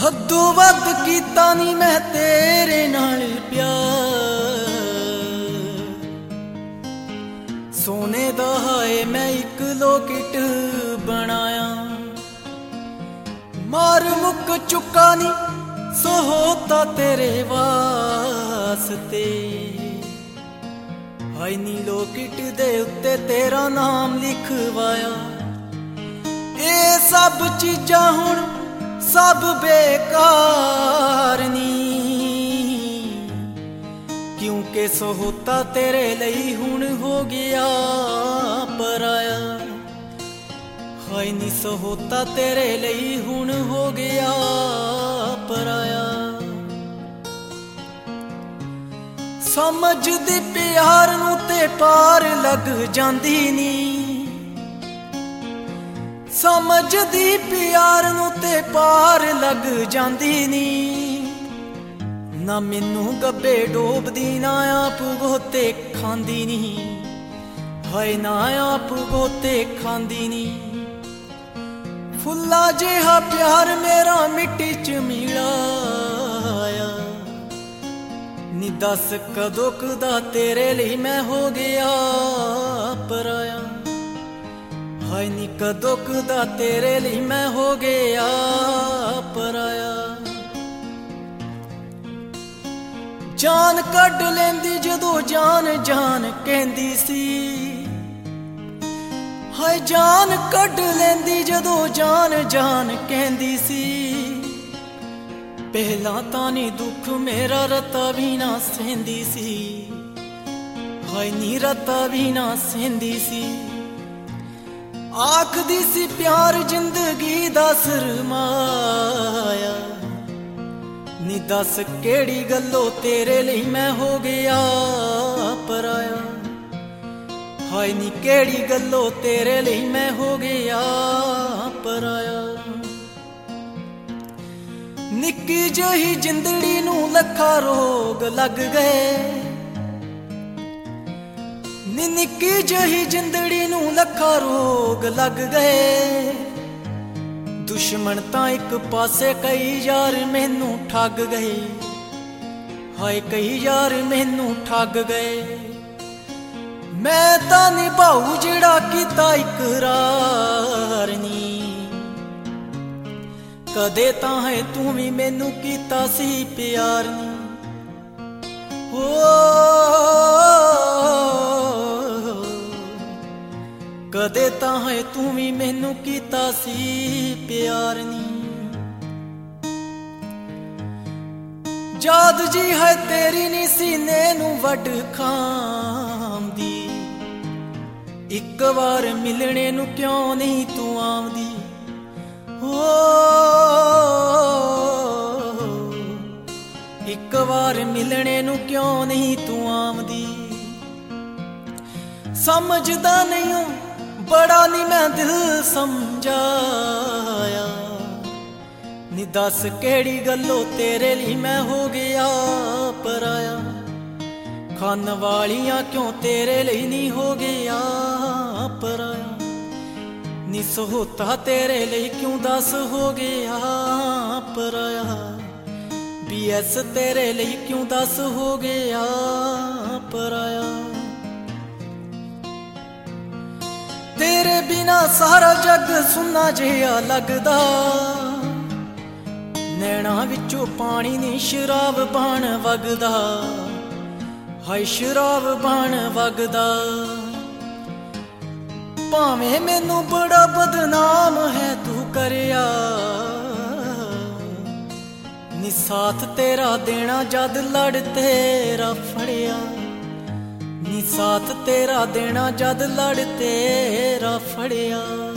हदों वध कीता नी मैं तेरे नाल प्यार। सोने दा हाए मैं इक लोकेट बनाया, मार मुक चुका नी सोहता तेरे वास्ते। हाय नी लोकेट दे उत्ते तेरा नाम लिखवाया। ये सब चीजां हुण सब बेकार नी, क्योंकि सोहता तेरे लई हुण हो गया पराया। हाय नी सोहता तेरे लई हुण हो गया पराया। समझदी प्यार नूं ते पार लग जांदी नी, समझदी प्यार नूं ते पार लग जांदी नी। ना मैनू गब्बे डोबदी ना आप गोते खांदी नी। हाय ना आप गोते खांदी नी। फुल्ला जिहा प्यार मेरा मिट्टी च मिलाया। नी दस कदों कदा तेरे लिए मैं हो गया पराया। हाय नी कदों कदा तेरे लिए मैं हो गया पराया। जान कढ लेंदी जदों जान जान कहंदी सी। हाय जान कढ लेंदी जदों जान जान कहंदी सी। पहला तां नी दुख मेरा रता भी ना सहंदी सी। हाय नी रता भी ना सहंदी सी। आखदी सी प्यार जिंदगी दा सरमाया। नी दस केड़ी गल्लों तेरे लिए मैं हो गया पराया। हाय नी केड़ी गल्लों तेरे लिए मैं हो गया पराया। निक्की जही जिंदड़ी नूं लखा रोग लग गए। नी निक्की जही जिंदड़ी नूं लखा रोग लग गए। दुश्मन तां एक पासे कई यार मैनू ठग गए। हाय कई यार मैनू ठग गए। मैं तां निभाऊ जिहड़ा कीता इकरार नी। कदे तां है तू भी मैनू कीता सी प्यार नी। कदे तां है तू भी मैनू कीता सी प्यार नी। याद जी है तेरी नी सीने नू वड खांदी। एक बार मिलने नू क्यों नहीं तू आंदी। एक बार मिलने नू क्यों नहीं तू आंदी। समझदा नहीं हूं बड़ा नी मैं दिल समझाया। नी दस केड़ी गल्लों तेरे लिए मैं हो गया पराया। खान वालियां क्यों तेरे लिए नहीं हो गया पराया। नी सोहता तेरे लिए क्यों दस हो गया पराया। BS तेरे लिए क्यों दस हो गया पराया। तेरे बिना सारा जग सुन्ना जिहा लगदा। नैना विचों पानी नी शराब बन वगदा। हाय शराब बन वगदा। भावें मैनू बड़ा बदनाम है तू करया। नी साथ तेरा देना जद लड़ तेरा फड़िया। नी साथ तेरा देना जद लड़ तेरा फड़िया।